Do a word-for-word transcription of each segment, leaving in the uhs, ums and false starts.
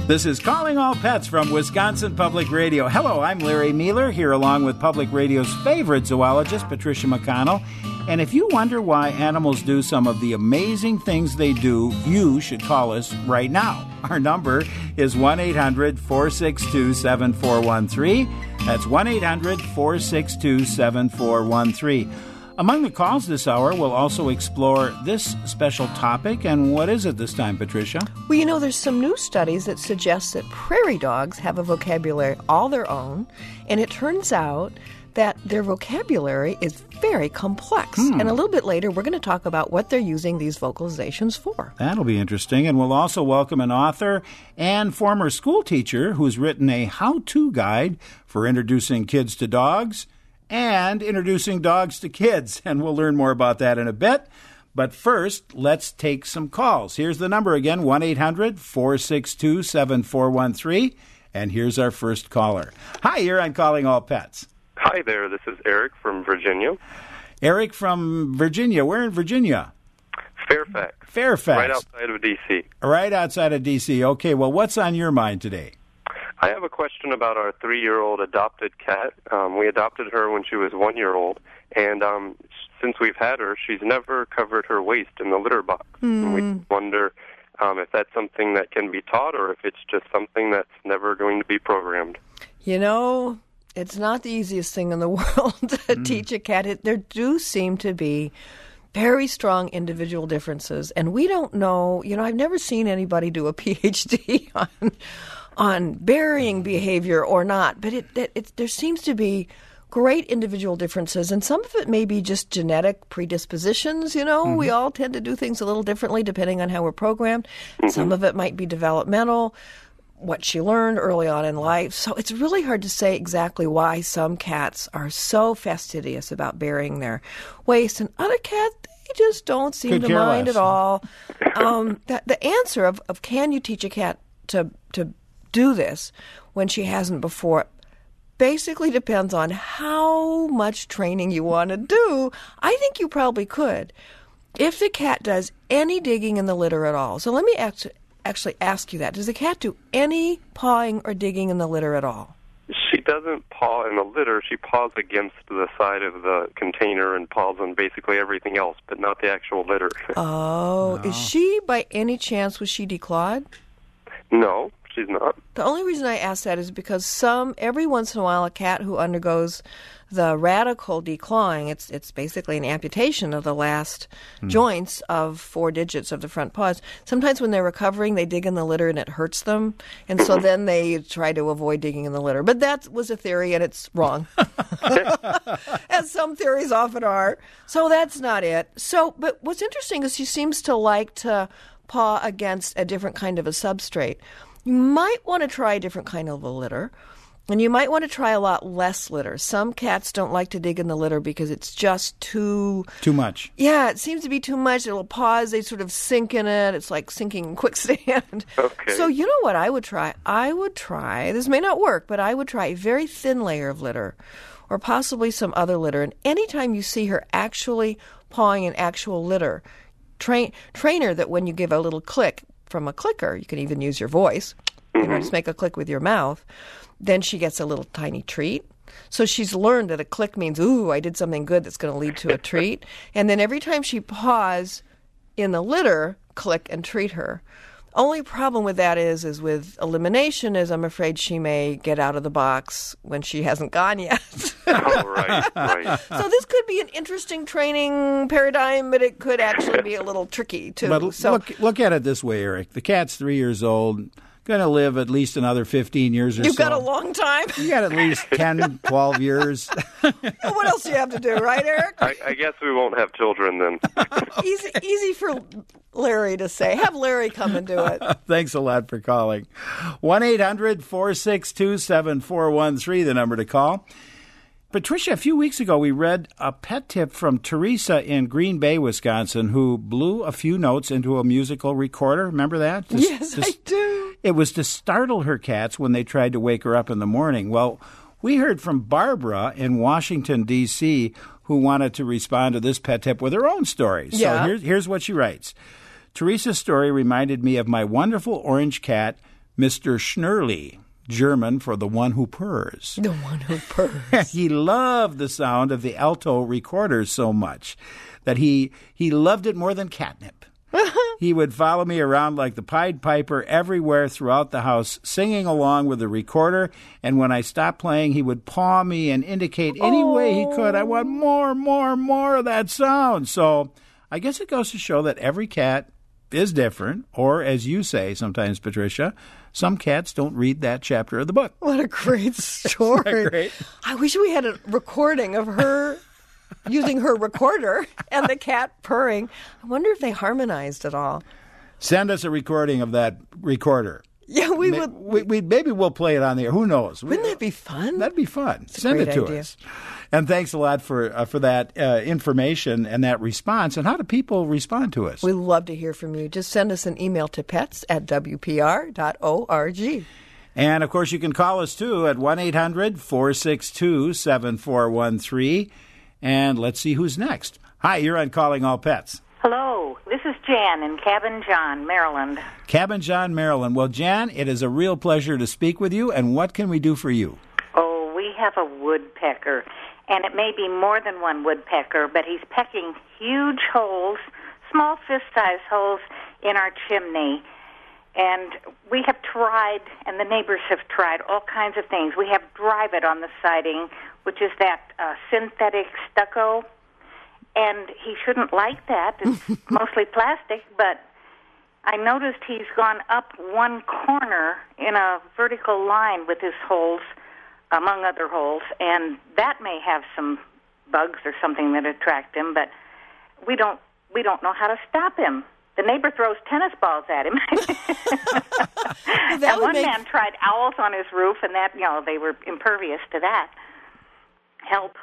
This is Calling All Pets from Wisconsin Public Radio. Hello, I'm Larry Mueller, here along with Public Radio's favorite zoologist, Patricia McConnell. And if you wonder why animals do some of the amazing things they do, you should call us right now. Our number is one eight hundred four six two seven four one three. That's one eight hundred four six two seven four one three. Among the calls this hour, we'll also explore this special topic. And what is it this time, Patricia? Well, you know, there's some new studies that suggest that prairie dogs have a vocabulary all their own. And it turns out that their vocabulary is very complex. Hmm. And a little bit later, we're going to talk about what they're using these vocalizations for. That'll be interesting. And we'll also welcome an author and former school teacher who's written a how-to guide for introducing kids to dogs and introducing dogs to kids. And we'll learn more about that in a bit. But first, let's take some calls. Here's the number again, one eight hundred four six two seven four one three. And here's our first caller. Hi, you're on Calling All Pets. Hi there, this is Eric from Virginia. Eric from Virginia. Where in Virginia? Fairfax. Fairfax. Right outside of D C. Right outside of D C. Okay, well, what's on your mind today? I have a question about our three-year-old adopted cat. Um, we adopted her when she was one year old, and um, since we've had her, she's never covered her waist in the litter box. Mm. And we wonder um, if that's something that can be taught or if it's just something that's never going to be programmed. You know, it's not the easiest thing in the world to mm. teach a cat. It, there do seem to be very strong individual differences, and we don't know, you know, I've never seen anybody do a P H D on on burying behavior or not, but it, it, it there seems to be great individual differences, and some of it may be just genetic predispositions, you know. Mm-hmm. We all tend to do things a little differently depending on how we're programmed. Mm-hmm. Some of it might be developmental, what she learned early on in life. So it's really hard to say exactly why some cats are so fastidious about burying their waist, and other cats, they just don't seem Could to care mind less. at all. Um, the, the answer of, of can you teach a cat to to do this when she hasn't before basically depends on how much training you want to do. I think you probably could if the cat does any digging in the litter at all. So let me act- actually ask you that. Does the cat do any pawing or digging in the litter at all? She doesn't paw in the litter. She paws against the side of the container and paws on basically everything else, but not the actual litter. Oh, no. Is she, by any chance, was she declawed? No, she's not. The only reason I ask that is because some, every once in a while, a cat who undergoes the radical declawing, it's it's basically an amputation of the last mm. joints of four digits of the front paws. Sometimes when they're recovering, they dig in the litter and it hurts them, and so then they try to avoid digging in the litter. But that was a theory, and it's wrong, as some theories often are. So that's not it. So, but what's interesting is she seems to like to paw against a different kind of a substrate. You might want to try a different kind of a litter, and you might want to try a lot less litter. Some cats don't like to dig in the litter because it's just too... Too much. Yeah, it seems to be too much. It'll pause. They sort of sink in it. It's like sinking in quicksand. Okay. So you know what I would try? I would try, this may not work, but I would try a very thin layer of litter or possibly some other litter. And anytime you see her actually pawing an actual litter, train train her that when you give a little click from a clicker, you can even use your voice, you know, just make a click with your mouth, then she gets a little tiny treat. So she's learned that a click means, ooh, I did something good that's going to lead to a treat. And then every time she paws in the litter, click and treat her. Only problem with that is, is with elimination is I'm afraid she may get out of the box when she hasn't gone yet. Oh, right, right. So this could be an interesting training paradigm, but it could actually be a little tricky, too. But so, look, look at it this way, Eric. The cat's three years old, going to live at least another fifteen years or You've so. got a long time. You got at least ten, twelve years. What else do you have to do, right, Eric? I, I guess we won't have children then. Easy, easy for Larry to say. Have Larry come and do it. Thanks a lot for calling. one eight hundred four six two seven four one three, the number to call. Patricia, a few weeks ago we read a pet tip from Teresa in Green Bay, Wisconsin, who blew a few notes into a musical recorder. Remember that? To, yes, to, I do. It was to startle her cats when they tried to wake her up in the morning. Well, we heard from Barbara in Washington, D C, who wanted to respond to this pet tip with her own story. Yeah. So here's, here's what she writes. Teresa's story reminded me of my wonderful orange cat, Mister Schnurly, German for the one who purrs. The one who purrs. He loved the sound of the alto recorders so much that he he loved it more than catnip. He would follow me around like the Pied Piper everywhere throughout the house, singing along with the recorder, and when I stopped playing, he would paw me and indicate any oh. way he could, I want more, more, more of that sound. So I guess it goes to show that every cat is different, or as you say sometimes, Patricia, some cats don't read that chapter of the book. What a great story. Isn't that great? I wish we had a recording of her using her recorder and the cat purring. I wonder if they harmonized at all. Send us a recording of that recorder. Yeah, we Ma- would. We, we, maybe we'll play it on the air. Who knows? Wouldn't that be fun? That'd be fun. It's Send it to idea. us. And thanks a lot for uh, for that uh, information and that response. And how do people respond to us? We love to hear from you. Just send us an email to pets at w p r dot org. And, of course, you can call us, too, at one eight hundred four six two seven four one three. And let's see who's next. Hi, you're on Calling All Pets. Hello, this is Jan in Cabin John, Maryland. Cabin John, Maryland. Well, Jan, it is a real pleasure to speak with you. And what can we do for you? Oh, we have a woodpecker. And it may be more than one woodpecker, but he's pecking huge holes, small fist-sized holes in our chimney. And we have tried, and the neighbors have tried, all kinds of things. We have Drive It on the siding, which is that uh, synthetic stucco. And he shouldn't like that. It's mostly plastic, but I noticed he's gone up one corner in a vertical line with his holes, among other holes, and that may have some bugs or something that attract him, but we don't we don't know how to stop him. The neighbor throws tennis balls at him. Well, and one make... man tried owls on his roof, and that, you know, they were impervious to that. Help.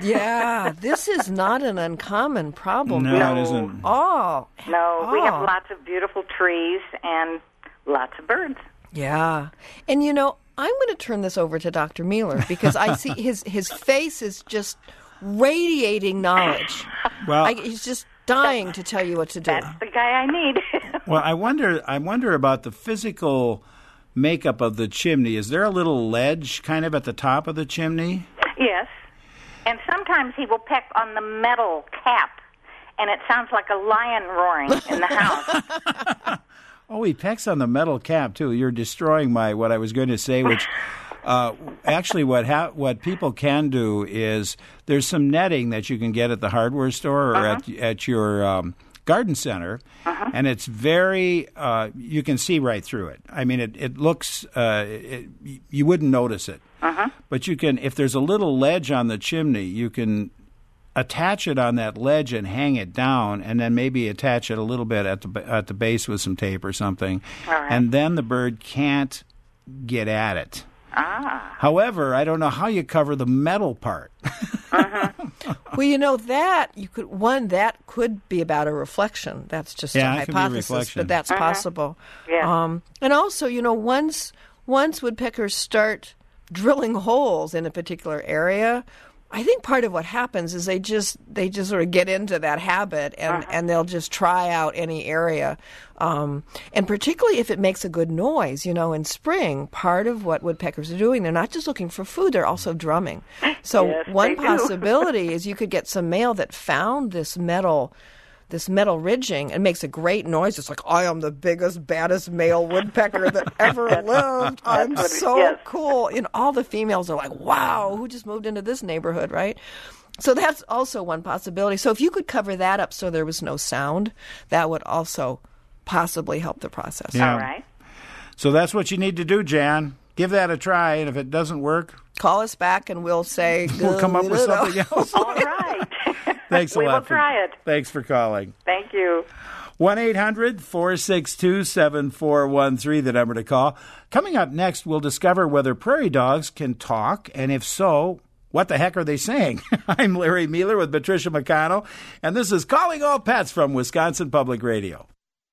Yeah, this is not an uncommon problem. No, no. it isn't. Oh. No, oh. we have lots of beautiful trees and lots of birds. Yeah. And, you know, I'm going to turn this over to Doctor Mueller because I see his, his face is just radiating knowledge. Well, I, he's just dying to tell you what to do. That's the guy I need. well, I wonder. I wonder about the physical makeup of the chimney. Is there a little ledge kind of at the top of the chimney? Yes. And sometimes he will peck on the metal cap, and it sounds like a lion roaring in the house. Oh, he pecks on the metal cap, too. You're destroying my what I was going to say, which uh, actually what ha- what people can do is there's some netting that you can get at the hardware store or uh-huh. at, at your um, garden center, uh-huh. and it's very, uh, you can see right through it. I mean, it, it looks, uh, it, you wouldn't notice it. Uh-huh. But you can, if there's a little ledge on the chimney, you can attach it on that ledge and hang it down, and then maybe attach it a little bit at the at the base with some tape or something, all right. and then the bird can't get at it. Ah. However, I don't know how you cover the metal part. uh-huh. Well, you know that you could one that could be about a reflection. That's just Yeah, a it could be a hypothesis, reflection. but that's Uh-huh. possible. Yeah. Um, and also, you know, once once woodpeckers start drilling holes in a particular area, I think part of what happens is they just they just sort of get into that habit and, uh-huh. and they'll just try out any area. Um, and particularly if it makes a good noise, you know, in spring, part of what woodpeckers are doing, they're not just looking for food, they're also drumming. So Yes, one they do. possibility is you could get some male that found this metal this metal ridging and makes a great noise. It's like, I am the biggest, baddest male woodpecker that ever lived. I'm what it- so yes. cool. And all the females are like, wow, who just moved into this neighborhood, right? So that's also one possibility. So if you could cover that up so there was no sound, that would also possibly help the process. Yeah. All right. So that's what you need to do, Jan. Give that a try, and if it doesn't work, Call us back and we'll say, we'll come up with "Good, something else. All right. Thanks a we lot. will for, try it. Thanks for calling. Thank you. one eight hundred four six two seven four one three, the number to call. Coming up next, we'll discover whether prairie dogs can talk, and if so, what the heck are they saying? I'm Larry Mueller with Patricia McConnell, and this is Calling All Pets from Wisconsin Public Radio.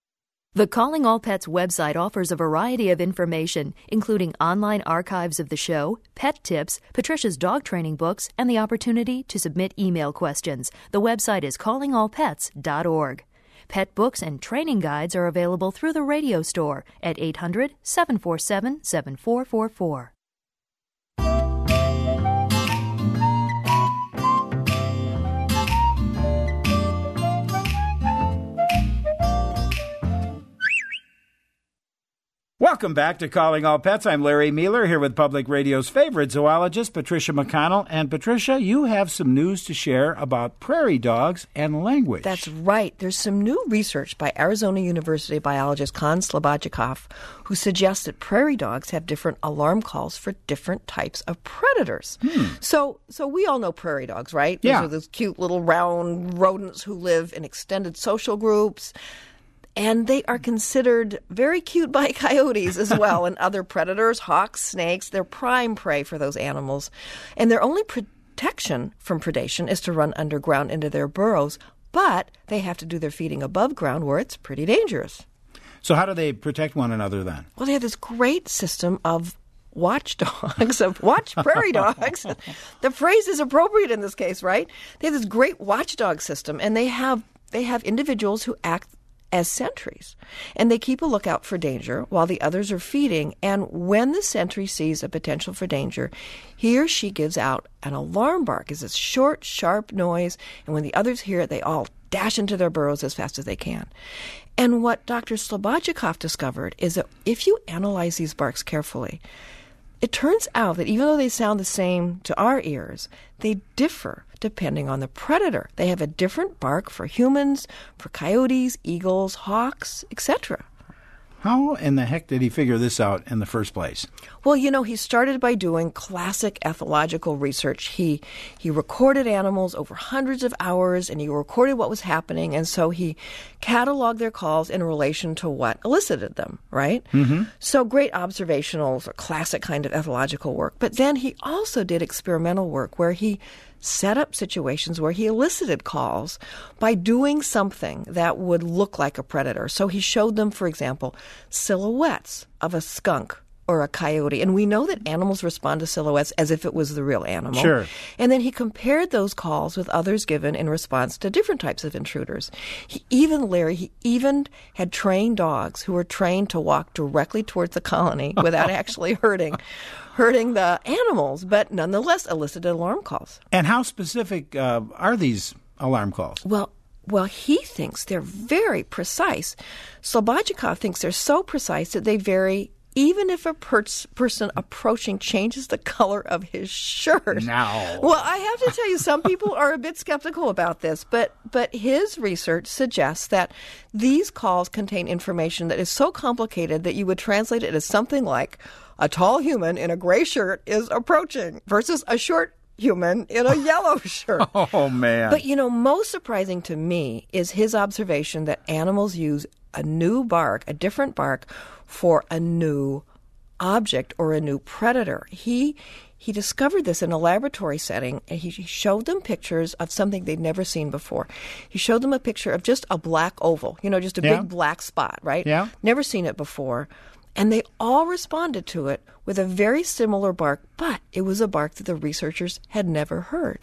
The Calling All Pets website offers a variety of information, including online archives of the show, pet tips, Patricia's dog training books, and the opportunity to submit email questions. The website is calling all pets dot org. Pet books and training guides are available through the radio store at eight hundred, seven four seven, seven four four four. Welcome back to Calling All Pets. I'm Larry Mueller here with Public Radio's favorite zoologist, Patricia McConnell. And Patricia, you have some news to share about prairie dogs and language. That's right. There's some new research by Arizona University biologist Kon Slobodchikov who suggests that prairie dogs have different alarm calls for different types of predators. Hmm. So, so we all know prairie dogs, right? Yeah. These are those cute little round rodents who live in extended social groups. And they are considered very cute by coyotes as well and other predators, hawks, snakes. They're prime prey for those animals. And their only protection from predation is to run underground into their burrows, but they have to do their feeding above ground where it's pretty dangerous. So how do they protect one another then? Well, they have this great system of watchdogs, of watch prairie dogs. The phrase is appropriate in this case, right? They have this great watchdog system, and they have they have individuals who act as sentries. And they keep a lookout for danger while the others are feeding. And when the sentry sees a potential for danger, he or she gives out an alarm bark. It's a short, sharp noise. And when the others hear it, they all dash into their burrows as fast as they can. And what Doctor Slobodchikov discovered is that if you analyze these barks carefully, it turns out that even though they sound the same to our ears, they differ depending on the predator. They have a different bark for humans, for coyotes, eagles, hawks, et cetera. How in the heck did he figure this out in the first place? Well, you know, he started by doing classic ethological research. He he recorded animals over hundreds of hours, and he recorded what was happening, and so he cataloged their calls in relation to what elicited them, right? Mm-hmm. So great observational, or classic kind of ethological work. But then he also did experimental work where he set up situations where he elicited calls by doing something that would look like a predator. So he showed them, for example, silhouettes of a skunk or a coyote. And we know that animals respond to silhouettes as if it was the real animal. Sure. And then he compared those calls with others given in response to different types of intruders. He even, Larry, he even had trained dogs who were trained to walk directly towards the colony without actually hurting hurting the animals, but nonetheless elicited alarm calls. And how specific uh, are these alarm calls? Well, well, he thinks they're very precise. Slobodchikov thinks they're so precise that they vary even if a per- person approaching changes the color of his shirt. Now. Well, I have to tell you, some people are a bit skeptical about this, but but his research suggests that these calls contain information that is so complicated that you would translate it as something like, a tall human in a gray shirt is approaching versus a short human in a yellow shirt. Oh, man. But, you know, most surprising to me is his observation that animals use a new bark, a different bark, for a new object or a new predator. He he discovered this in a laboratory setting, and he showed them pictures of something they'd never seen before. He showed them a picture of just a black oval, you know, just a Yeah. big black spot, right? Yeah. Never seen it before. And they all responded to it with a very similar bark, but it was a bark that the researchers had never heard.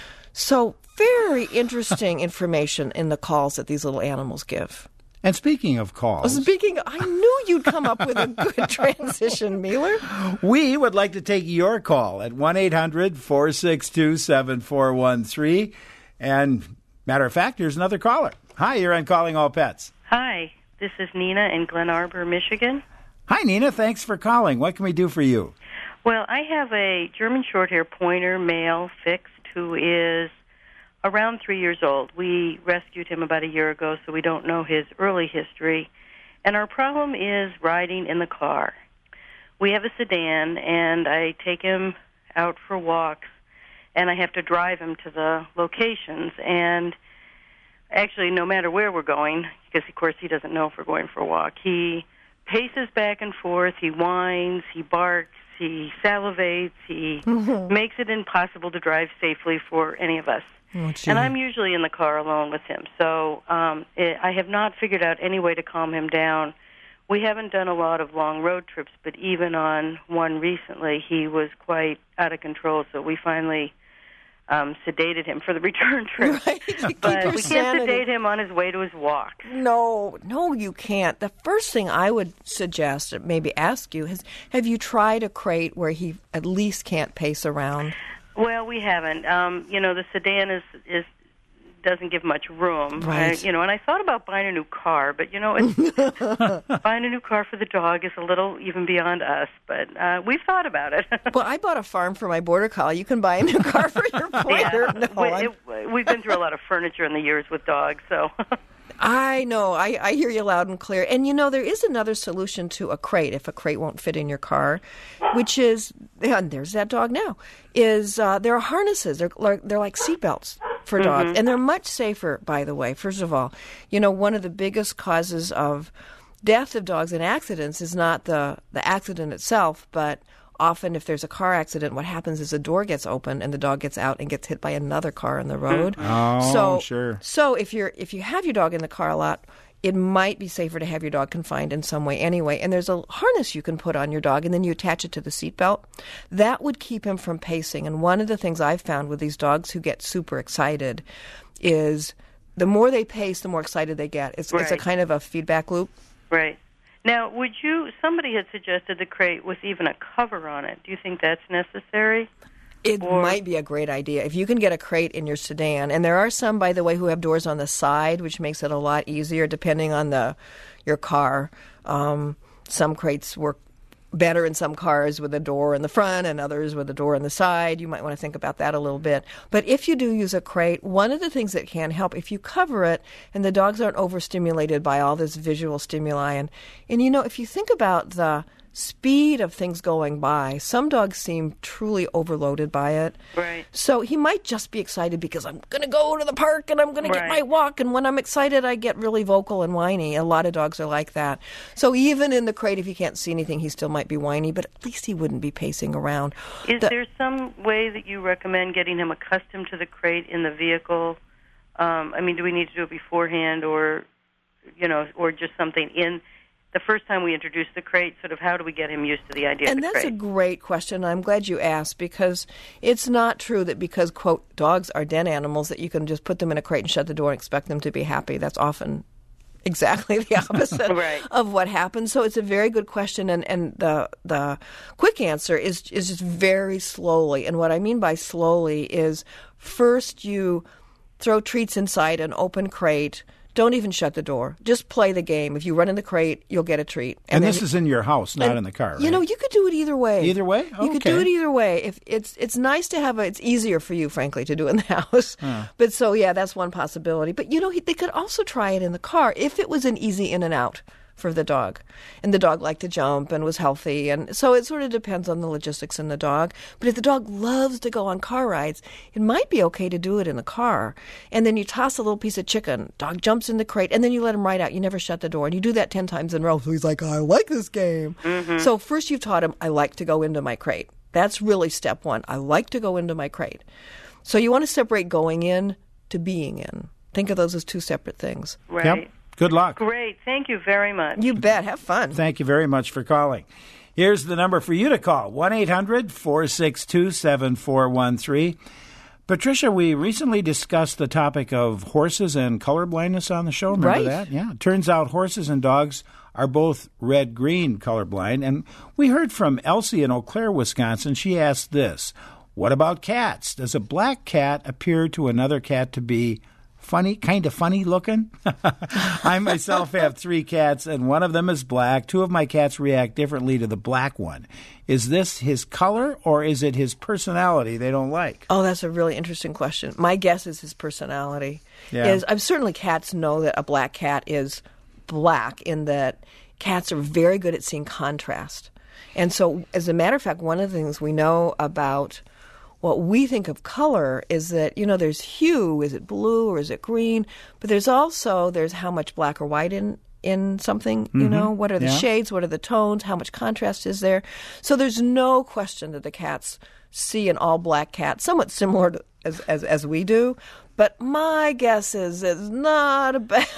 So very interesting information in the calls that these little animals give. And speaking of calls, Speaking, I knew you'd come up with a good transition, Mueller. we would like to take your call at one eight hundred, four six two, seven four one three. And matter of fact, here's another caller. Hi, you're on Calling All Pets. Hi, this is Nina in Glen Arbor, Michigan. Hi, Nina. Thanks for calling. What can we do for you? Well, I have a German Shorthair Pointer male fixed who is around three years old. We rescued him about a year ago, so we don't know his early history. And our problem is riding in the car. We have a sedan, and I take him out for walks, and I have to drive him to the locations. And actually, no matter where we're going, because, of course, he doesn't know if we're going for a walk, he paces back and forth, he whines, he barks, he salivates, he mm-hmm. makes it impossible to drive safely for any of us. Oh, and I'm usually in the car alone with him, so um, it, I have not figured out any way to calm him down. We haven't done a lot of long road trips, but even on one recently, he was quite out of control, so we finally um, sedated him for the return trip. Right. But we can't sanity. sedate him on his way to his walk. No, no, you can't. The first thing I would suggest, or maybe ask you, is have you tried a crate where he at least can't pace around? Well, we haven't. Um, you know, the sedan is is doesn't give much room. Right. Uh, you know, and I thought about buying a new car, but you know, it's, buying a new car for the dog is a little even beyond us. But uh, we've thought about it. Well, I bought a farm for my border collie. You can buy a new car for your pointer. Yeah. No, we, I'm- it, we've been through a lot of furniture in the years with dogs, so. I know. I, I hear you loud and clear. And, you know, there is another solution to a crate if a crate won't fit in your car, which is, and there's that dog now, is uh, there are harnesses. They're, like- they're like seatbelts for dogs. Mm-hmm. And they're much safer, by the way. First of all, you know, one of the biggest causes of death of dogs in accidents is not the, the accident itself, but often if there's a car accident, what happens is the door gets open and the dog gets out and gets hit by another car on the road. Oh, so, sure. So if you're if you have your dog in the car a lot, it might be safer to have your dog confined in some way anyway. And there's a harness you can put on your dog, and then you attach it to the seatbelt. That would keep him from pacing. And one of the things I've found with these dogs who get super excited is the more they pace, the more excited they get. It's, it's a Right. kind of a feedback loop. Right. Now, would you, somebody had suggested the crate with even a cover on it. Do you think that's necessary? It Or- might be a great idea. If you can get a crate in your sedan, and there are some, by the way, who have doors on the side, which makes it a lot easier depending on the your car. Um, some crates work better in some cars with a door in the front and others with a door in the side. You might want to think about that a little bit. But if you do use a crate, one of the things that can help, if you cover it and the dogs aren't overstimulated by all this visual stimuli, and, and you know, if you think about the speed of things going by, some dogs seem truly overloaded by it. Right. So he might just be excited because I'm going to go to the park and I'm going to get Right. my walk. And when I'm excited, I get really vocal and whiny. A lot of dogs are like that. So even in the crate, if he can't see anything, he still might be whiny, but at least he wouldn't be pacing around. Is The- there some way that you recommend getting him accustomed to the crate in the vehicle? Um, I mean, do we need to do it beforehand, or, you know, or just something in the first time we introduce the crate? Sort of, how do we get him used to the idea And of the that's crate? a great question. I'm glad you asked, because it's not true that because, quote, dogs are den animals, that you can just put them in a crate and shut the door and expect them to be happy. That's often exactly the opposite Right. of what happens. So it's a very good question, and, and the the quick answer is is just very slowly. And what I mean by slowly is first you throw treats inside an open crate. Don't even shut the door. Just play the game. If you run in the crate, you'll get a treat. And, then this is in your house, not in the car, right? You know, you could do it either way. Either way? You could do Okay. it either way. If it's it's nice to have a, it's easier for you, frankly, to do it in the house. But so yeah, that's one possibility. But you know, he, they could also try it in the car if it was an easy in and out for the dog, and the dog liked to jump and was healthy, and so it sort of depends on the logistics in the dog. But if the dog loves to go on car rides, it might be okay to do it in the car. And then you toss a little piece of chicken, dog jumps in the crate, and then you let him ride out. You never shut the door, and you do that ten times in a row. So he's like, I like this game. So first you've taught him, I like to go into my crate. That's really step one. I like to go into my crate. So you want to separate going in to being in. Think of those as two separate things. Right. Yep. Good luck. Great. Thank you very much. You bet. Have fun. Thank you very much for calling. Here's the number for you to call, one eight hundred four six two seven four one three. Patricia, we recently discussed the topic of horses and color blindness on the show. Remember Right. that? Yeah. It turns out horses and dogs are both red-green colorblind. And we heard from Elsie in Eau Claire, Wisconsin. She asked this: what about cats? Does a black cat appear to another cat to be funny, kind of funny looking? I myself have three cats, and one of them is black. Two of my cats react differently to the black one. Is this his color, or is it his personality they don't like? Oh, that's a really interesting question. My guess is his personality. Yeah. Is I'm certainly cats know that a black cat is black, in that cats are very good at seeing contrast. And so, as a matter of fact, one of the things we know about what we think of color is that, you know, there's hue. Is it blue or is it green? But there's also, there's how much black or white in, in something, you know? What are the Yeah. shades? What are the tones? How much contrast is there? So there's no question that the cats see an all-black cat, somewhat similar to, as, as as we do. But my guess is it's not about,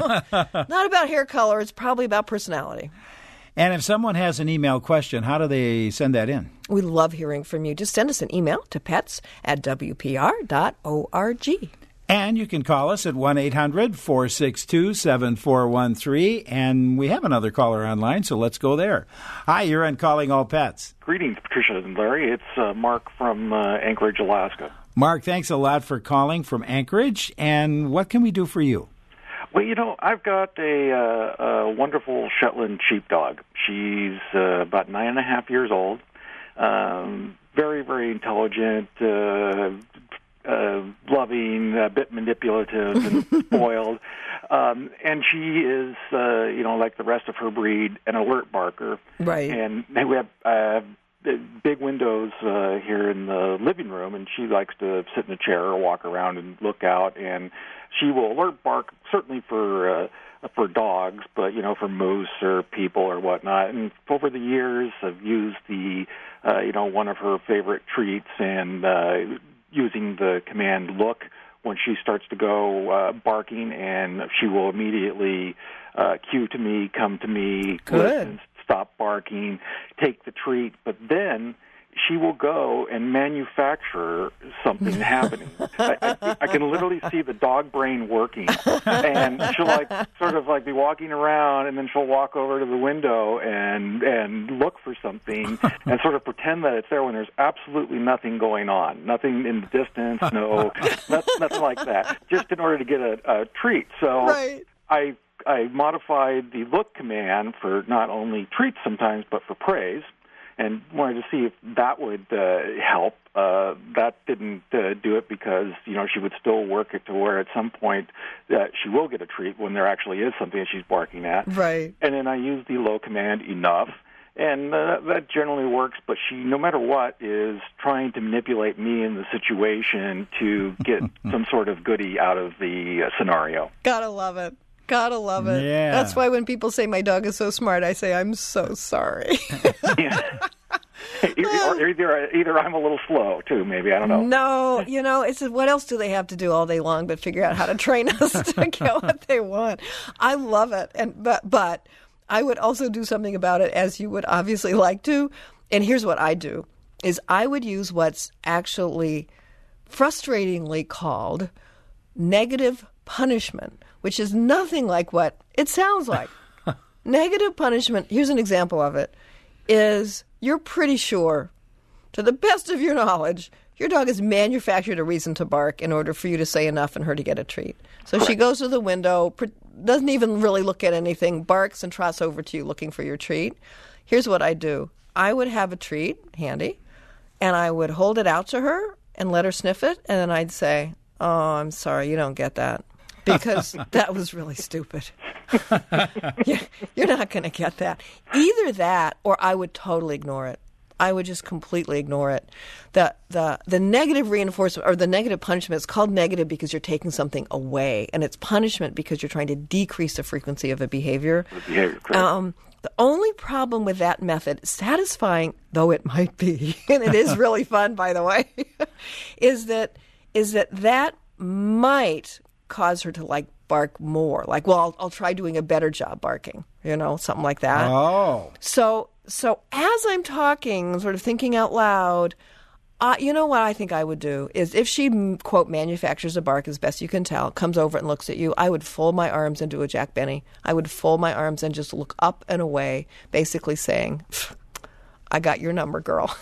not about hair color. It's probably about personality. And if someone has an email question, how do they send that in? We love hearing from you. Just send us an email to pets at w p r dot org. And you can call us at one eight hundred four six two seven four one three. And we have another caller online, so let's go there. Hi, you're on Calling All Pets. Greetings, Patricia and Larry. It's uh, Mark from uh, Anchorage, Alaska. Mark, thanks a lot for calling from Anchorage. And what can we do for you? Well, you know, I've got a, uh, a wonderful Shetland sheepdog. She's uh, about nine and a half years old. Um, very, very intelligent, uh, uh, loving, a bit manipulative and spoiled. Um, and she is, uh, you know, like the rest of her breed, an alert barker. Right. And we have uh, big windows uh, here in the living room, and she likes to sit in a chair or walk around and look out. And she will alert bark, certainly for uh, for dogs, but, you know, for moose or people or whatnot. And over the years, I've used the, uh, you know, one of her favorite treats and uh, using the command look when she starts to go uh, barking, and she will immediately uh, cue to me, come to me, Good. listen, stop barking, take the treat, but then she will go and manufacture something happening. I, I, I can literally see the dog brain working, and she'll like sort of like be walking around, and then she'll walk over to the window and and look for something and sort of pretend that it's there when there's absolutely nothing going on, nothing in the distance, no, nothing, nothing like that, just in order to get a, a treat. So Right. I I modified the look command for not only treats sometimes, but for praise, and wanted to see if that would uh, help. Uh, that didn't uh, do it because, you know, she would still work it to where at some point that she will get a treat when there actually is something that she's barking at. Right. And then I use the low command enough, and uh, that generally works, but she, no matter what, is trying to manipulate me in the situation to get some sort of goodie out of the uh, scenario. Gotta love it. Gotta love it. Yeah. That's why when people say my dog is so smart, I say, I'm so sorry. Yeah. Or either, either I'm a little slow, too, maybe. I don't know. No, you know, it's what else do they have to do all day long but figure out how to train us to get what they want? I love it. And but but I would also do something about it, as you would obviously like to. And here's what I do, is I would use what's actually frustratingly called negative punishment, which is nothing like what it sounds like. Negative punishment, here's an example of it, is you're pretty sure, to the best of your knowledge, your dog has manufactured a reason to bark in order for you to say enough and her to get a treat. So she goes to the window, doesn't even really look at anything, barks and trots over to you looking for your treat. Here's what I do. I would have a treat handy, and I would hold it out to her and let her sniff it, and then I'd say, oh, I'm sorry, you don't get that. Because that was really stupid. you're, you're not going to get that. Either that, or I would totally ignore it. I would just completely ignore it. The the the negative reinforcement, or the negative punishment, is called negative because you're taking something away, and it's punishment because you're trying to decrease the frequency of a behavior. The behavior, correct. Um, the only problem with that method, satisfying though it might be, and it is really fun, by the way, is that is that that might cause her to like bark more. Like, well, I'll, I'll try doing a better job barking, you know, something like that. Oh. So, so as I'm talking, sort of thinking out loud, uh, you know what I think I would do is if she, quote, manufactures a bark as best you can tell, comes over and looks at you, I would fold my arms and do a Jack Benny. I would fold my arms and just look up and away, basically saying, I got your number, girl.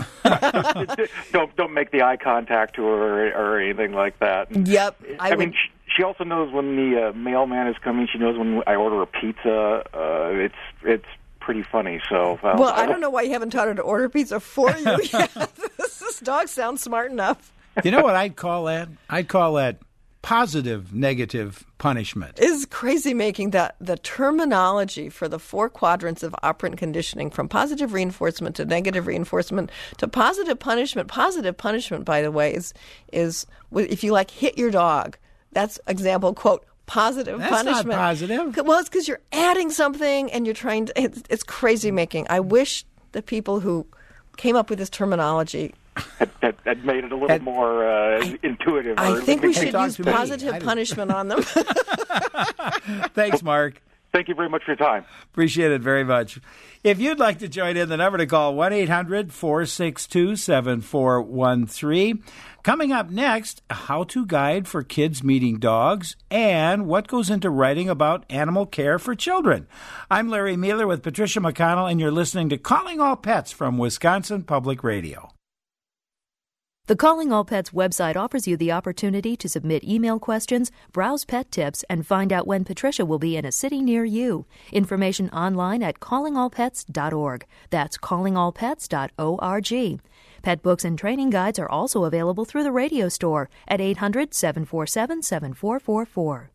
don't don't make the eye contact to her or, or anything like that. Yep. I, I, would, mean, she, she also knows when the uh, mailman is coming. She knows when I order a pizza. Uh, it's it's pretty funny. So uh, well, I don't know why you haven't taught her to order pizza for you yet. this, this dog sounds smart enough. You know what I'd call that? I'd call that positive negative punishment. Is crazy making that the terminology for the four quadrants of operant conditioning, from positive reinforcement to negative reinforcement to positive punishment. Positive punishment, by the way, is is if you like hit your dog. That's example, quote, positive That's punishment. not positive. Well, it's because you're adding something and you're trying to. It's, it's crazy making. I wish the people who came up with this terminology That, that, that made it a little Had, more uh, I, intuitive. I or think we should talk use to me. positive punishment on them. Thanks, Mark. Thank you very much for your time. Appreciate it very much. If you'd like to join in, the number to call, one eight hundred four six two seven four one three. Coming up next, a how-to guide for kids meeting dogs and what goes into writing about animal care for children. I'm Larry Mueller with Patricia McConnell, and you're listening to Calling All Pets from Wisconsin Public Radio. The Calling All Pets website offers you the opportunity to submit email questions, browse pet tips, and find out when Patricia will be in a city near you. Information online at calling all pets dot org. That's calling all pets dot org. Pet books and training guides are also available through the radio store at eight hundred seven four seven seven four four four.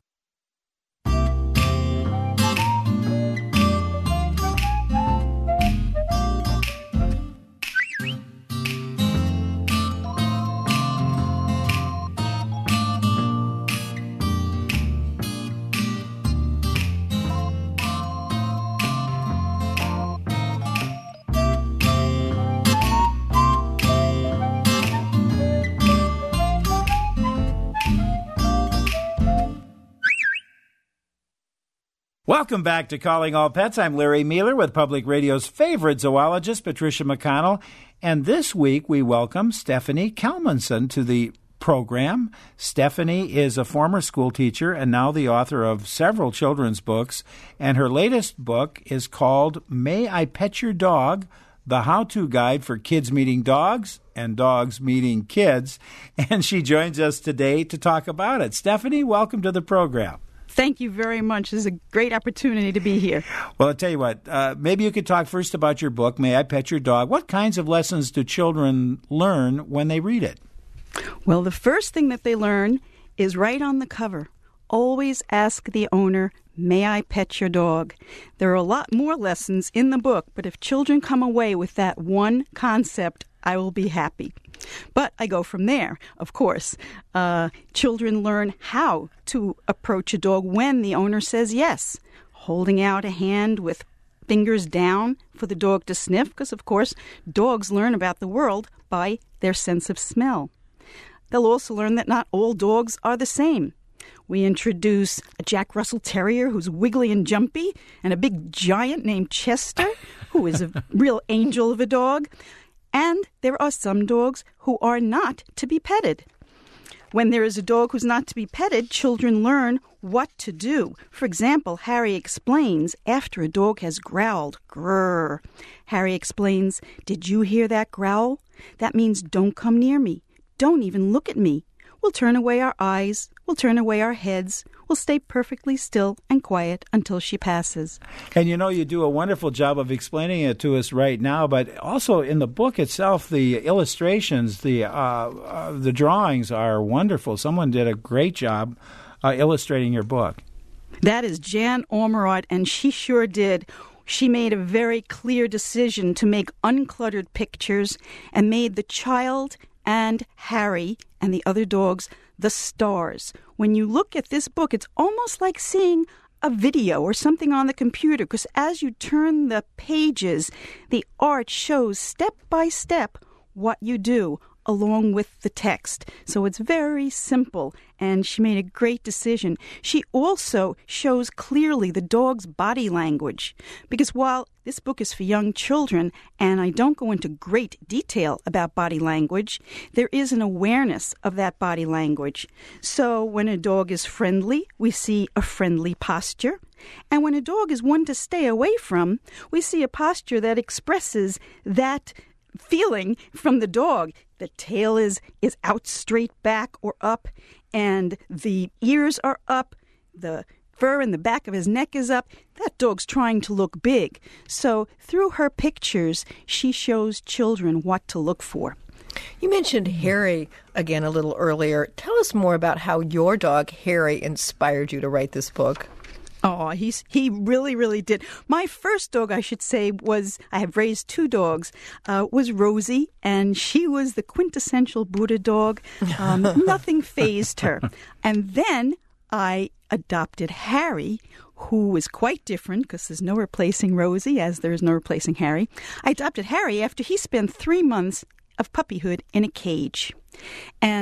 Welcome back to Calling All Pets. I'm Larry Mueller with Public Radio's favorite zoologist, Patricia McConnell. And this week we welcome Stephanie Kalmanson to the program. Stephanie is a former school teacher and now the author of several children's books. And her latest book is called May I Pet Your Dog? The How-To Guide for Kids Meeting Dogs and Dogs Meeting Kids. And she joins us today to talk about it. Stephanie, welcome to the program. Thank you very much. It's a great opportunity to be here. Well, I'll tell you what, uh, maybe you could talk first about your book, May I Pet Your Dog? What kinds of lessons do children learn when they read it? Well, the first thing that they learn is right on the cover. Always ask the owner, may I pet your dog? There are a lot more lessons in the book, but if children come away with that one concept, I will be happy. But I go from there, of course. Uh, children learn how to approach a dog when the owner says yes. Holding out a hand with fingers down for the dog to sniff, because, of course, dogs learn about the world by their sense of smell. They'll also learn that not all dogs are the same. We introduce a Jack Russell Terrier who's wiggly and jumpy, and a big giant named Chester, who is a real angel of a dog. And there are some dogs who are not to be petted. When there is a dog who's not to be petted, children learn what to do. For example, Harry explains after a dog has growled, grrr. Harry explains, did you hear that growl? That means don't come near me. Don't even look at me. We'll turn away our eyes. We'll turn away our heads. We'll stay perfectly still and quiet until she passes. And you know, you do a wonderful job of explaining it to us right now, but also in the book itself, the illustrations, the uh, uh, the drawings are wonderful. Someone did a great job uh, illustrating your book. That is Jan Ormerod, and she sure did. She made a very clear decision to make uncluttered pictures and made the child and Harry and the other dogs the stars. When you look at this book, it's almost like seeing a video or something on the computer, because as you turn the pages, the art shows step by step what you do along with the text. So it's very simple, and she made a great decision. She also shows clearly the dog's body language, because while this book is for young children, and I don't go into great detail about body language, there is an awareness of that body language. So when a dog is friendly, we see a friendly posture. And when a dog is one to stay away from, we see a posture that expresses that feeling from the dog. The tail is, is out straight back or up, and the ears are up, the fur in the back of his neck is up. That dog's trying to look big. So through her pictures, she shows children what to look for. You mentioned Harry again a little earlier. Tell us more about how your dog, Harry, inspired you to write this book. Oh, he's he really, really did. My first dog, I should say, was, I have raised two dogs, uh, was Rosie, and she was the quintessential Buddha dog. Um, nothing fazed her. And then I adopted Harry, who was quite different, because there's no replacing Rosie, as there is no replacing Harry. I adopted Harry after he spent three months of puppyhood in a cage. And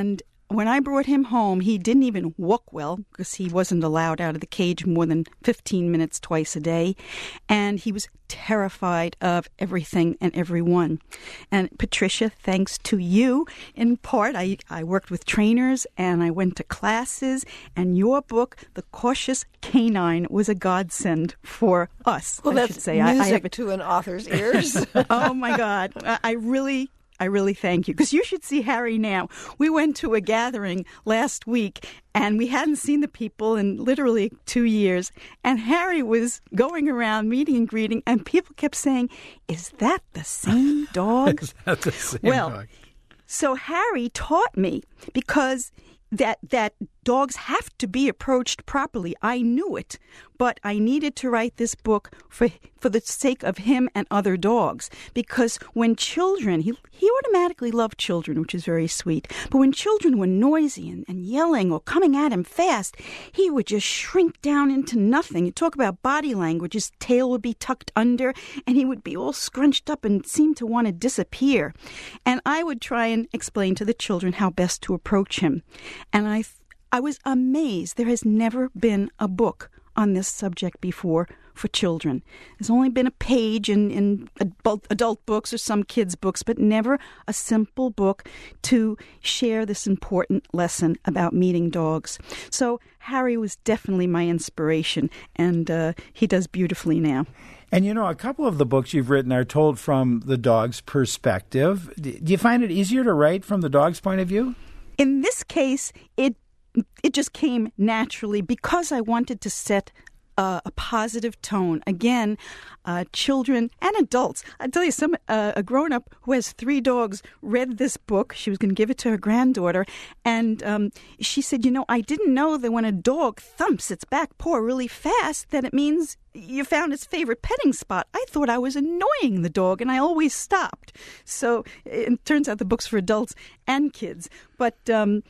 when I brought him home, he didn't even walk well because he wasn't allowed out of the cage more than fifteen minutes twice a day. And he was terrified of everything and everyone. And Patricia, thanks to you, in part, I, I worked with trainers and I went to classes. And your book, The Cautious Canine, was a godsend for us. Well, I that's should say. music I, I have a, to an author's ears. Oh, my God. I, I really... I really thank you, because you should see Harry now. We went to a gathering last week, and we hadn't seen the people in literally two years. And Harry was going around meeting and greeting, and people kept saying, "Is that the same dog?" Is that the same well, dog? So Harry taught me, because that that dogs have to be approached properly. I knew it, but I needed to write this book for for the sake of him and other dogs, because when children, he he automatically loved children, which is very sweet, but when children were noisy and, and yelling or coming at him fast, he would just shrink down into nothing. You talk about body language, his tail would be tucked under, and he would be all scrunched up and seem to want to disappear. And I would try and explain to the children how best to approach him. And I I was amazed. There has never been a book on this subject before for children. There's only been a page in, in adult, adult books or some kids' books, but never a simple book to share this important lesson about meeting dogs. So Harry was definitely my inspiration, and uh, he does beautifully now. And, you know, a couple of the books you've written are told from the dog's perspective. Do you find it easier to write from the dog's point of view? In this case, it it just came naturally because I wanted to set uh, a positive tone. Again, uh, children and adults. I tell you, some uh, a grown-up who has three dogs read this book. She was going to give it to her granddaughter, and um, she said, you know, I didn't know that when a dog thumps its back paw really fast, that it means you found its favorite petting spot. I thought I was annoying the dog, and I always stopped. So it turns out the book's for adults and kids. But um,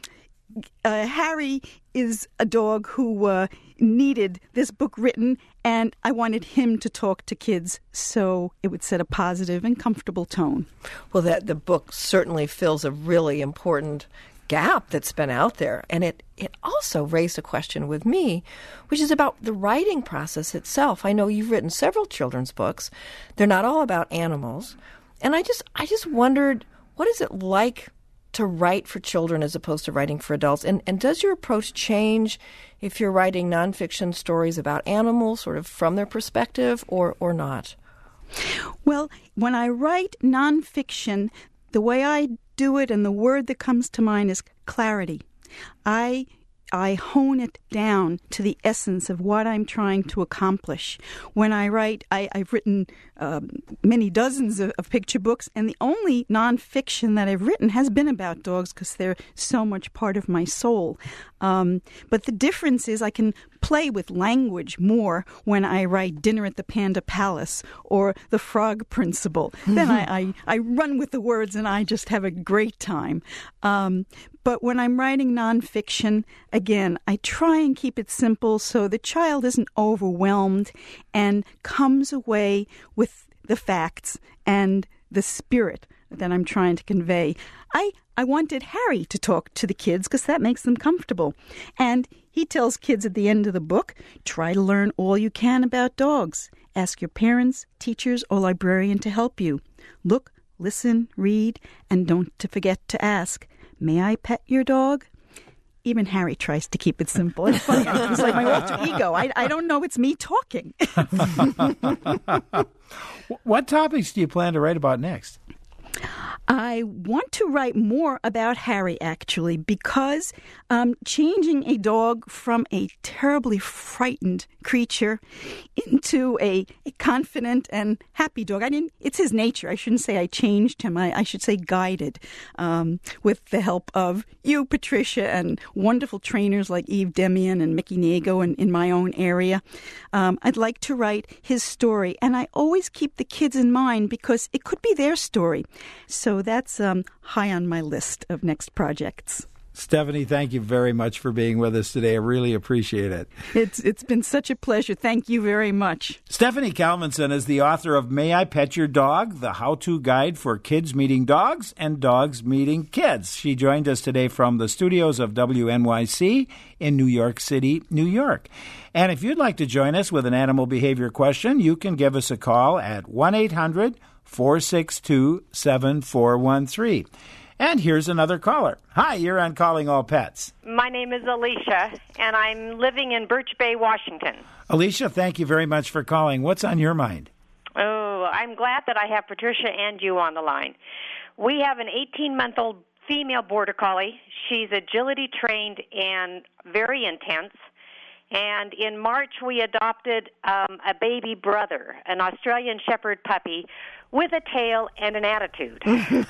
uh, Harry is a dog who uh, needed this book written, and I wanted him to talk to kids so it would set a positive and comfortable tone. Well, that the book certainly fills a really important gap that's been out there. And it, it also raised a question with me, which is about the writing process itself. I know you've written several children's books. They're not all about animals. And I just I just wondered, what is it like to write for children as opposed to writing for adults? And, and does your approach change if you're writing nonfiction stories about animals, sort of from their perspective, or, or not? Well, when I write nonfiction, the way I do it and the word that comes to mind is clarity. I I hone it down to the essence of what I'm trying to accomplish. When I write, I, I've written um, many dozens of, of picture books, and the only nonfiction that I've written has been about dogs because they're so much part of my soul. Um, but the difference is I can play with language more when I write Dinner at the Panda Palace or The Frog Principle. Then I, I, I run with the words and I just have a great time. Um, but when I'm writing nonfiction, again, I try and keep it simple so the child isn't overwhelmed and comes away with the facts and the spirit that I'm trying to convey. I, I wanted Harry to talk to the kids because that makes them comfortable. And he tells kids at the end of the book, try to learn all you can about dogs. Ask your parents, teachers, or librarian to help you. Look, listen, read, and don't to forget to ask, may I pet your dog? Even Harry tries to keep it simple. It's funny. It's like my alter ego. I, I don't know it's me talking. What topics do you plan to write about next? I want to write more about Harry, actually, because um, changing a dog from a terribly frightened creature into a, a confident and happy dog. I didn't. It's his nature. I shouldn't say I changed him. I, I should say guided, um, with the help of you, Patricia, and wonderful trainers like Eve Demian and Mickey Nago in, in my own area. Um, I'd like to write his story, and I always keep the kids in mind because it could be their story. So that's um, high on my list of next projects. Stephanie, thank you very much for being with us today. I really appreciate it. It's It's been such a pleasure. Thank you very much. Stephanie Kalmanson is the author of May I Pet Your Dog? The How-To Guide for Kids Meeting Dogs and Dogs Meeting Kids. She joined us today from the studios of W N Y C in New York City, New York. And if you'd like to join us with an animal behavior question, you can give us a call at one eight hundred four six two seven four one three. And here's another caller. Hi, you're on Calling All Pets. My name is Alicia, and I'm living in Birch Bay, Washington. Alicia, thank you very much for calling. What's on your mind? Oh, I'm glad that I have Patricia and you on the line. We have an eighteen-month-old female border collie. She's agility trained and very intense. And in March, we adopted um, a baby brother, an Australian Shepherd puppy, with a tail and an attitude.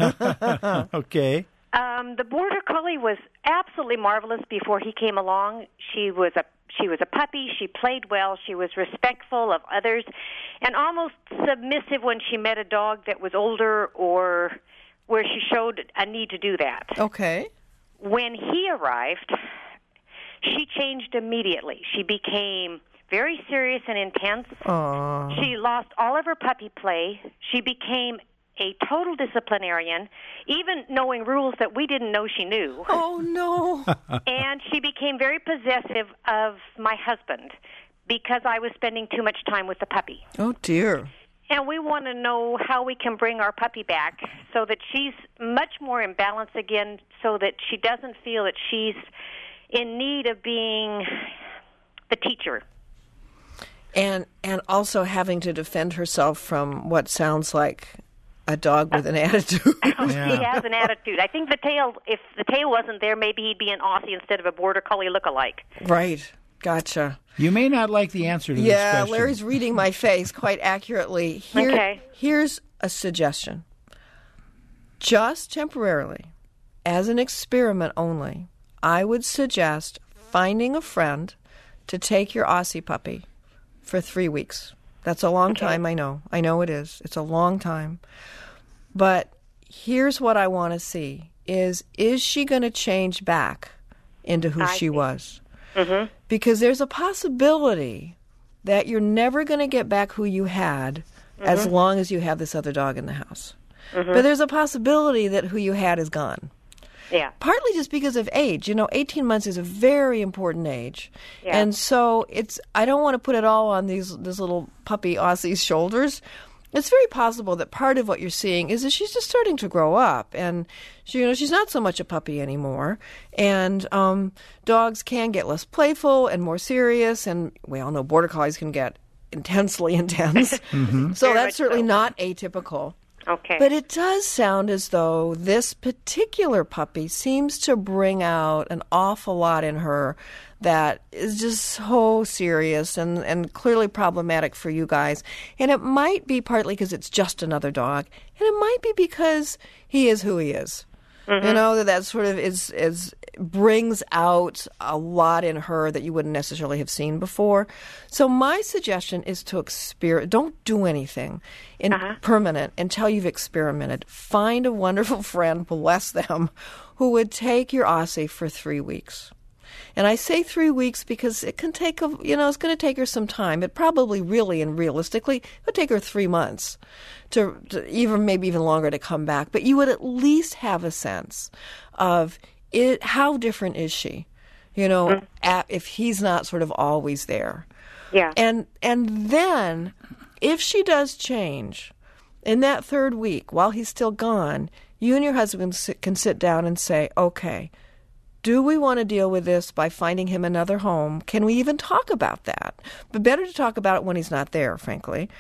Okay. Um, the border collie was absolutely marvelous before he came along. She was a she was a puppy. She played well. She was respectful of others, and almost submissive when she met a dog that was older or where she showed a need to do that. Okay. When he arrived, she changed immediately. She became very serious and intense. Aww. She lost all of her puppy play. She became a total disciplinarian, even knowing rules that we didn't know she knew. Oh, no. And she became very possessive of my husband because I was spending too much time with the puppy. Oh, dear. And we want to know how we can bring our puppy back so that she's much more in balance again, so that she doesn't feel that she's in need of being the teacher. And and also having to defend herself from what sounds like a dog with an attitude. Yeah. He has an attitude. I think the tail, if the tail wasn't there, maybe he'd be an Aussie instead of a border collie look-alike. Right. Gotcha. You may not like the answer to Yeah, this question. Larry's reading my face quite accurately. Here, Okay. Here's a suggestion. Just temporarily, as an experiment only, I would suggest finding a friend to take your Aussie puppy for three weeks. That's a long time, I know. I know it is. It's a long time. But here's what I want to see is, is she going to change back into who I she see. was? Mm-hmm. Because there's a possibility that you're never going to get back who you had as long as you have this other dog in the house. Mm-hmm. But there's a possibility that who you had is gone. Yeah. Partly just because of age. You know, eighteen months is a very important age. Yeah. And so it's, I don't want to put it all on these this little puppy Aussie's shoulders. It's very possible that part of what you're seeing is that she's just starting to grow up, and she, you know, she's not so much a puppy anymore. And um, dogs can get less playful and more serious, and we all know border collies can get intensely intense. Mm-hmm. So Very that's much certainly so. not atypical. Okay. But it does sound as though this particular puppy seems to bring out an awful lot in her that is just so serious and, and clearly problematic for you guys. And it might be partly because it's just another dog, and it might be because he is who he is. Mm-hmm. You know, that that sort of is is brings out a lot in her that you wouldn't necessarily have seen before. So my suggestion is to experiment. Don't do anything in Uh-huh. permanent until you've experimented. Find a wonderful friend, bless them, who would take your Aussie for three weeks. And I say three weeks because it can take, a, you know, it's going to take her some time. It probably really and realistically would take her three months to, to even maybe even longer to come back. But you would at least have a sense of it, how different is she, you know, mm. at, if he's not sort of always there. Yeah. And and then if she does change in that third week while he's still gone, you and your husband sit, can sit down and say, okay, do we want to deal with this by finding him another home? Can we even talk about that? But better to talk about it when he's not there, frankly.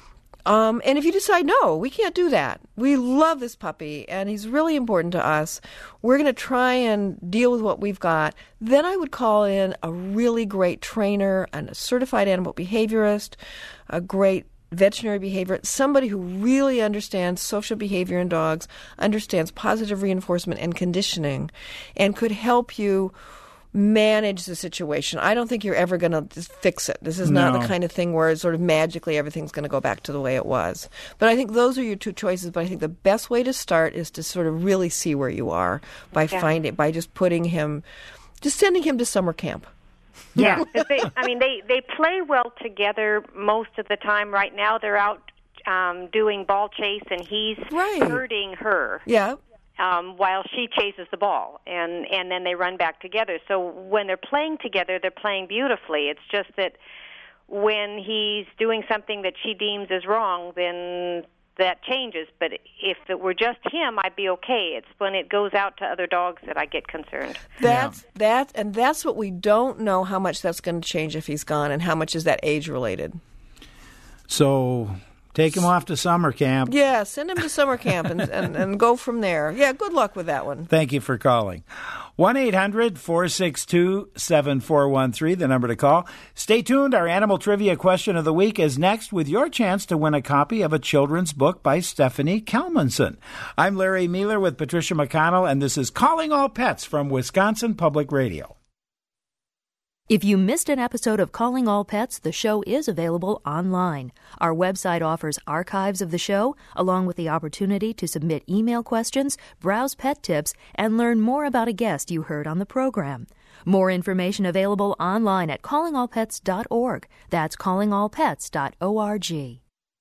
Um, and if you decide, no, we can't do that. We love this puppy, and he's really important to us. We're going to try and deal with what we've got. Then I would call in a really great trainer and a certified animal behaviorist, a great veterinary behavior, somebody who really understands social behavior in dogs, understands positive reinforcement and conditioning, and could help you manage the situation. I don't think you're ever going to fix it. This is not No. the kind of thing where sort of magically everything's going to go back to the way it was. But I think those are your two choices. But I think the best way to start is to sort of really see where you are by Yeah. finding, by just putting him, just sending him to summer camp. Yeah, 'cause they, I mean, they, they play well together most of the time. Right now, they're out um, doing ball chase, and he's Right. herding her. Yeah. Um, while she chases the ball, and, and then they run back together. So when they're playing together, they're playing beautifully. It's just that when he's doing something that she deems is wrong, then that changes. But if it were just him, I'd be okay. It's when it goes out to other dogs that I get concerned. That's that, and that's what we don't know how much that's going to change if he's gone, and how much is that age related. So take him off to summer camp. Yeah, send him to summer camp and, and, and go from there. Yeah, good luck with that one. Thank you for calling. one eight hundred four six two seven four one three, the number to call. Stay tuned. Our animal trivia question of the week is next, with your chance to win a copy of a children's book by Stephanie Kalmanson. I'm Larry Mueller with Patricia McConnell, and this is Calling All Pets from Wisconsin Public Radio. If you missed an episode of Calling All Pets, the show is available online. Our website offers archives of the show, along with the opportunity to submit email questions, browse pet tips, and learn more about a guest you heard on the program. More information available online at calling all pets dot org. That's calling all pets dot org.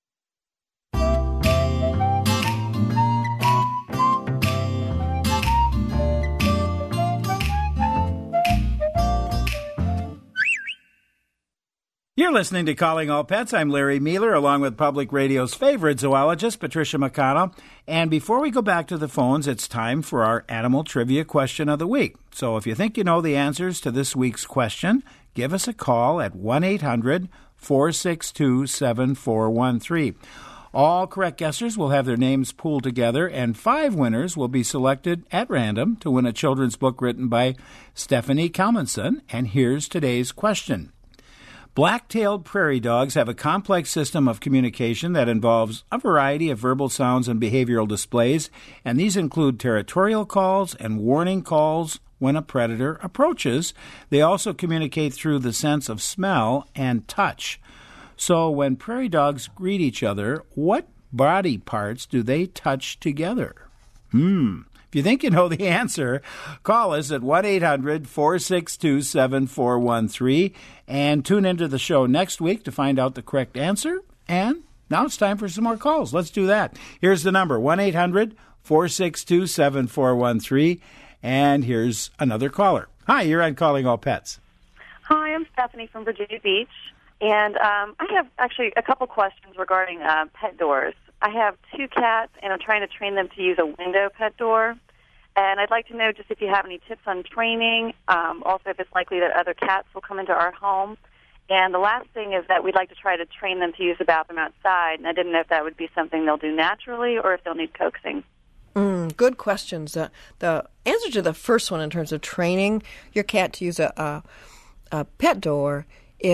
You're listening to Calling All Pets. I'm Larry Mueller, along with Public Radio's favorite zoologist, Patricia McConnell. And before we go back to the phones, it's time for our animal trivia question of the week. So if you think you know the answers to this week's question, give us a call at one eight hundred four six two seven four one three. All correct guessers will have their names pooled together, and five winners will be selected at random to win a children's book written by Stephanie Kalmanson. And here's today's question. Black-tailed prairie dogs have a complex system of communication that involves a variety of verbal sounds and behavioral displays, and these include territorial calls and warning calls when a predator approaches. They also communicate through the sense of smell and touch. So when prairie dogs greet each other, what body parts do they touch together? Hmm. If you think you know the answer, call us at one eight hundred four six two seven four one three and tune into the show next week to find out the correct answer. And now it's time for some more calls. Let's do that. Here's the number, one eight hundred four six two seven four one three. And here's another caller. Hi, you're on Calling All Pets. Hi, I'm Stephanie from Virginia Beach. And um, I have actually a couple questions regarding uh, pet doors. I have two cats, and I'm trying to train them to use a window pet door. And I'd like to know just if you have any tips on training, um, also if it's likely that other cats will come into our home. And the last thing is that we'd like to try to train them to use the bathroom outside, and I didn't know if that would be something they'll do naturally or if they'll need coaxing. Mm, good questions. Uh, the answer to the first one in terms of training your cat to use a, a, a pet door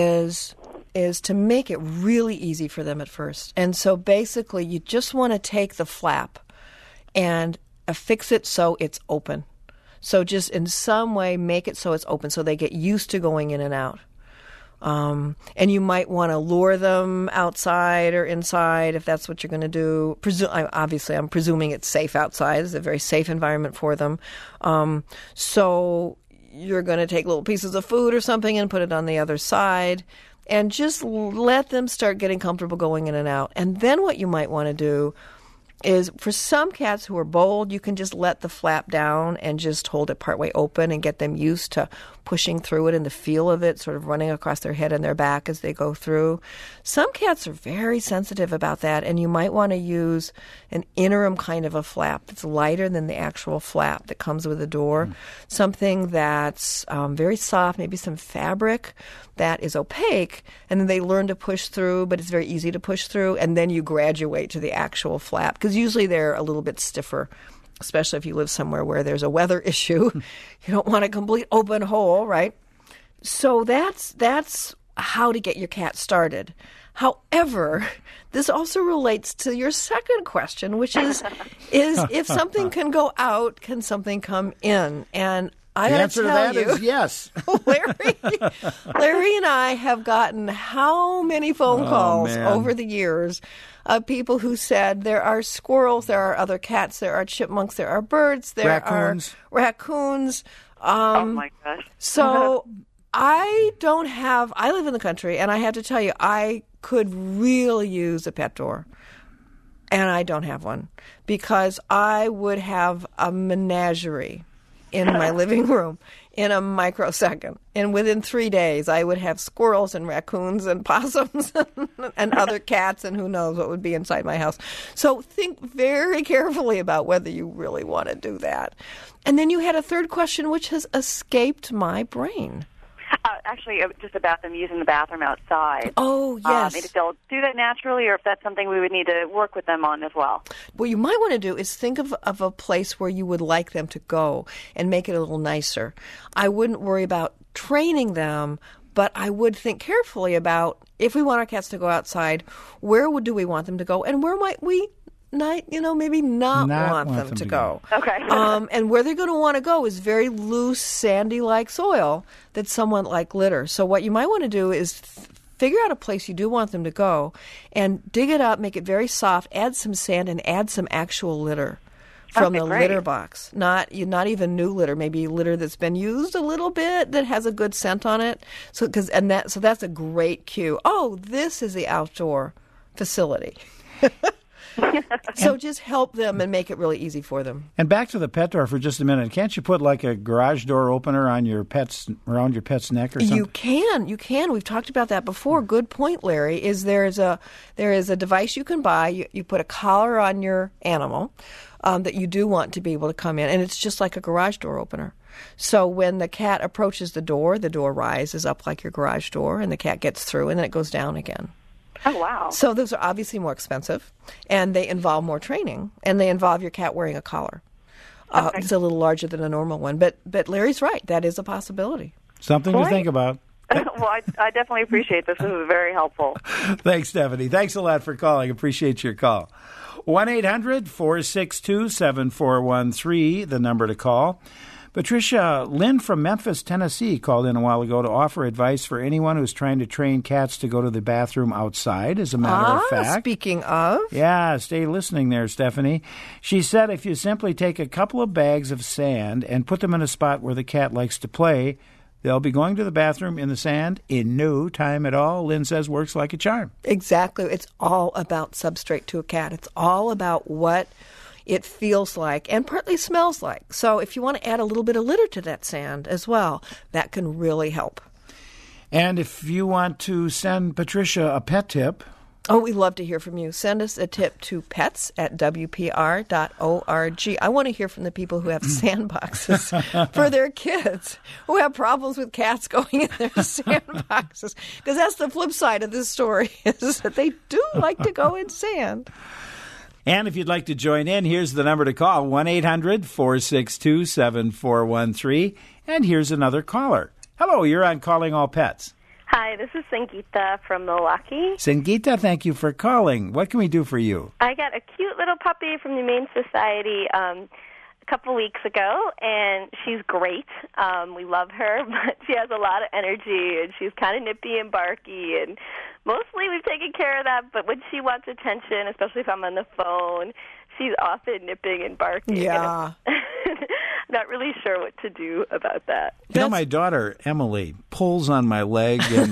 is is to make it really easy for them at first. And so basically you just want to take the flap and affix it so it's open. So just in some way make it so it's open so they get used to going in and out. Um, and you might want to lure them outside or inside if that's what you're going to do. Presu- I, obviously, I'm presuming it's safe outside. It's a very safe environment for them. Um, so you're going to take little pieces of food or something and put it on the other side and just let them start getting comfortable going in and out. And then what you might want to do is, for some cats who are bold, you can just let the flap down and just hold it partway open and get them used to pushing through it and the feel of it sort of running across their head and their back as they go through. Some cats are very sensitive about that, and you might want to use an interim kind of a flap that's lighter than the actual flap that comes with the door. Mm. Something that's um, very soft, maybe some fabric that is opaque, and then they learn to push through, but it's very easy to push through, and then you graduate to the actual flap, because usually they're a little bit stiffer, especially if you live somewhere where there's a weather issue. You don't want a complete open hole, right? So that's that's how to get your cat started. However, this also relates to your second question, which is, is if something can go out, can something come in? And I the gotta answer to tell that you, is yes. Larry, Larry and I have gotten how many phone Oh, calls man. over the years of people who said there are squirrels, there are other cats, there are chipmunks, there are birds, there Raccoons. are raccoons. Um, oh my gosh. So I don't have, I live in the country, and I have to tell you, I could really use a pet door. And I don't have one because I would have a menagerie in my living room in a microsecond. And within three days, I would have squirrels and raccoons and possums and other cats and who knows what would be inside my house. So think very carefully about whether you really want to do that. And then you had a third question, which has escaped my brain. Uh, actually, uh, just about them using the bathroom outside. Oh, yes. Um, if they'll do that naturally, or if that's something we would need to work with them on as well. What you might want to do is think of, of a place where you would like them to go and make it a little nicer. I wouldn't worry about training them, but I would think carefully about if we want our cats to go outside, where would, do we want them to go, and where might we not, you know, maybe not, Not want, want them, them to to go. go. Okay. um, and where they're going to want to go is very loose, sandy-like soil that's somewhat like litter. So what you might want to do is f- figure out a place you do want them to go and dig it up, make it very soft, add some sand, and add some actual litter from Okay, the great. litter box. Not you, not even new litter, maybe litter that's been used a little bit that has a good scent on it. So cause, and that so that's a great cue. Oh, this is the outdoor facility. So just help them and make it really easy for them. And back to the pet door for just a minute. Can't you put like a garage door opener on your pet's around your pet's neck or something? You can, you can. We've talked about that before. Good point, Larry. Is there's a there is a device you can buy. You, you put a collar on your animal um, that you do want to be able to come in, and it's just like a garage door opener. So when the cat approaches the door, the door rises up like your garage door, and the cat gets through, and then it goes down again. Oh, wow. So those are obviously more expensive, and they involve more training, and they involve your cat wearing a collar. Uh, Okay. It's a little larger than a normal one, but but Larry's right. That is a possibility. Something to Great. think about. Well, I, I definitely appreciate this. This is very helpful. Thanks, Stephanie. Thanks a lot for calling. Appreciate your call. one eight hundred four six two seven four one three, the number to call. Patricia, Lynn from Memphis, Tennessee, called in a while ago to offer advice for anyone who's trying to train cats to go to the bathroom outside, as a matter ah, of fact. Speaking of. Yeah, stay listening there, Stephanie. She said if you simply take a couple of bags of sand and put them in a spot where the cat likes to play, they'll be going to the bathroom in the sand in no time at all. Lynn says works like a charm. Exactly. It's all about substrate to a cat. It's all about what it feels like and partly smells like. So if you want to add a little bit of litter to that sand as well, that can really help. And if you want to send Patricia a pet tip, oh, we'd love to hear from you. Send us a tip to pets at w p r dot org. I want to hear from the people who have sandboxes for their kids, who have problems with cats going in their sandboxes. Because that's the flip side of this story, is that they do like to go in sand. and if you'd like to join in, here's the number to call, one eight hundred four six two seven four one three. And here's another caller. Hello, you're on Calling All Pets. Hi, this is Sangeeta from Milwaukee. Sangeeta, thank you for calling. What can we do for you? I got a cute little puppy from the Humane Society um, a couple weeks ago, and she's great. Um, we love her, but she has a lot of energy, and she's kind of nippy and barky, and mostly we've taken care of that, but when she wants attention, especially if I'm on the phone, she's often nipping and barking. Yeah. And I'm not really sure what to do about that. You know, my daughter, Emily, pulls on my leg and,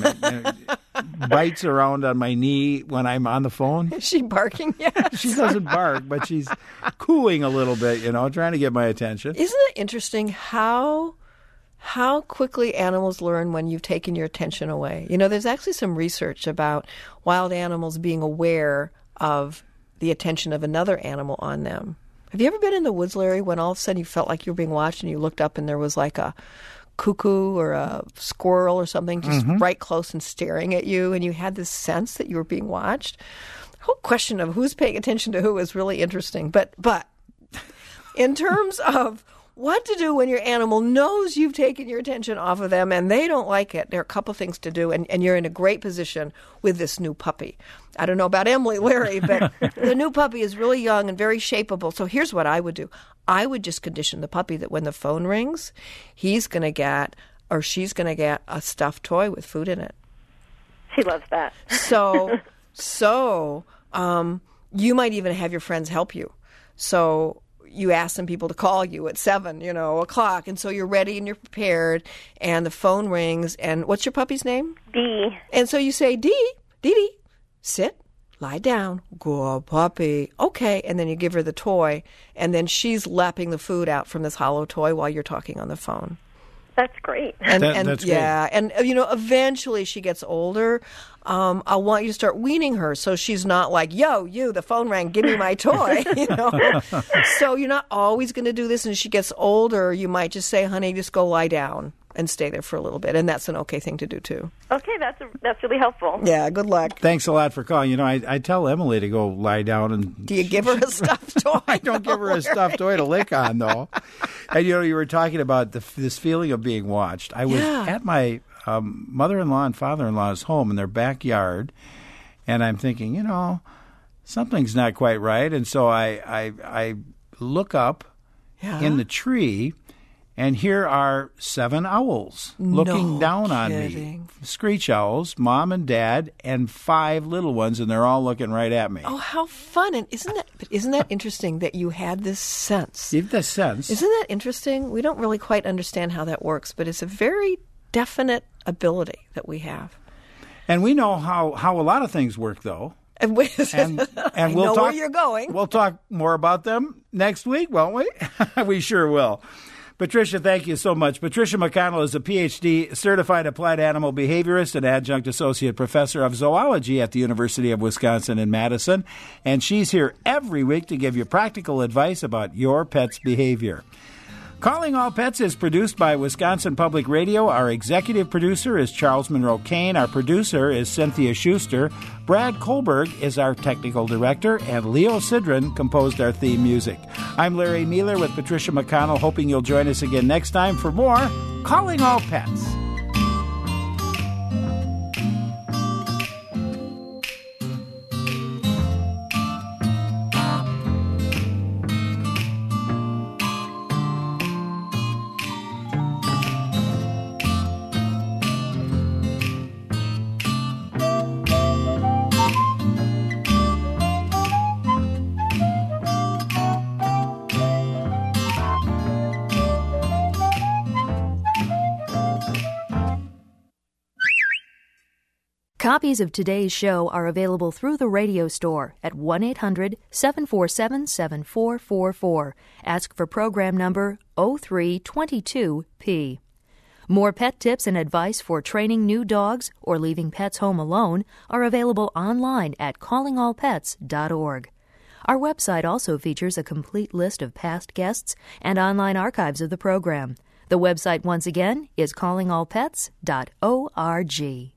and bites around on my knee when I'm on the phone. Is she barking yet? She doesn't bark, but she's cooing a little bit, you know, trying to get my attention. Isn't it interesting how how quickly animals learn when you've taken your attention away? You know, there's actually some research about wild animals being aware of the attention of another animal on them. Have you ever been in the woods, Larry, when all of a sudden you felt like you were being watched and you looked up and there was like a cuckoo or a squirrel or something just Mm-hmm. right close and staring at you, and you had this sense that you were being watched? The whole question of who's paying attention to who is really interesting. But but in terms of what to do when your animal knows you've taken your attention off of them and they don't like it. There are a couple things to do, and, and you're in a great position with this new puppy. I don't know about Emily, Larry, but the new puppy is really young and very shapeable. So here's what I would do. I would just condition the puppy that when the phone rings, he's going to get or she's going to get a stuffed toy with food in it. She loves that. So, so um, you might even have your friends help you. So you ask some people to call you at seven, you know, o'clock, and so you're ready and you're prepared, and the phone rings, and what's your puppy's name? Dee. And so you say, Dee, Dee Dee, sit, lie down, good puppy, okay, and then you give her the toy, and then she's lapping the food out from this hollow toy while you're talking on the phone. That's great. And, that, and that's yeah, great. and uh, you know, eventually she gets older. Um, I want you to start weaning her so she's not like, yo, you, the phone rang, give me my toy. You know, so you're not always going to do this. And as she gets older, you might just say, honey, just go lie down and stay there for a little bit, and that's an okay thing to do too. Okay, that's a, that's really helpful. Yeah, good luck. Thanks a lot for calling. You know, I, I tell Emily to go lie down and. Do you give her a stuffed toy? I don't give her a stuffed toy to lick on, though. And you know, you were talking about the, this feeling of being watched. I was Yeah. at my um, mother-in-law and father-in-law's home in their backyard, and I'm thinking, you know, something's not quite right, and so I I, I look up Yeah. in the tree. And here are seven owls looking No down on kidding. me. Screech owls, mom and dad, and five little ones, and they're all looking right at me. Oh, how fun! And isn't that but isn't that interesting that you had this sense? You have the sense. Isn't that interesting? We don't really quite understand how that works, but it's a very definite ability that we have. And we know how, how a lot of things work, though. And, we, And, and I we'll know talk, where you're going. We'll talk more about them next week, won't we? We sure will. Patricia, thank you so much. Patricia McConnell is a P H D certified applied animal behaviorist and adjunct associate professor of zoology at the University of Wisconsin in Madison. And she's here every week to give you practical advice about your pet's behavior. Calling All Pets is produced by Wisconsin Public Radio. Our executive producer is Charles Monroe Kane. Our producer is Cynthia Schuster. Brad Kohlberg is our technical director, and Leo Sidran composed our theme music. I'm Larry Mueller with Patricia McConnell, hoping you'll join us again next time for more Calling All Pets. Copies of today's show are available through the radio store at one eight hundred seven four seven seven four four four. Ask for program number oh three two two P. More pet tips and advice for training new dogs or leaving pets home alone are available online at calling all pets dot org. Our website also features a complete list of past guests and online archives of the program. The website, once again, is calling all pets dot org.